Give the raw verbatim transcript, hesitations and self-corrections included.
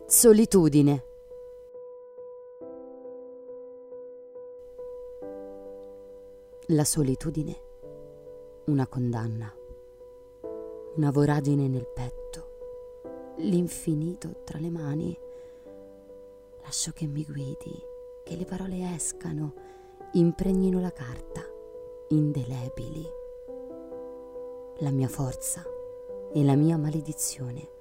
Solitudine. La solitudine, una condanna, una voragine nel petto, l'infinito tra le mani. Lascio che mi guidi, che le parole escano, impregnino la carta, indelebili. La mia forza e la mia maledizione.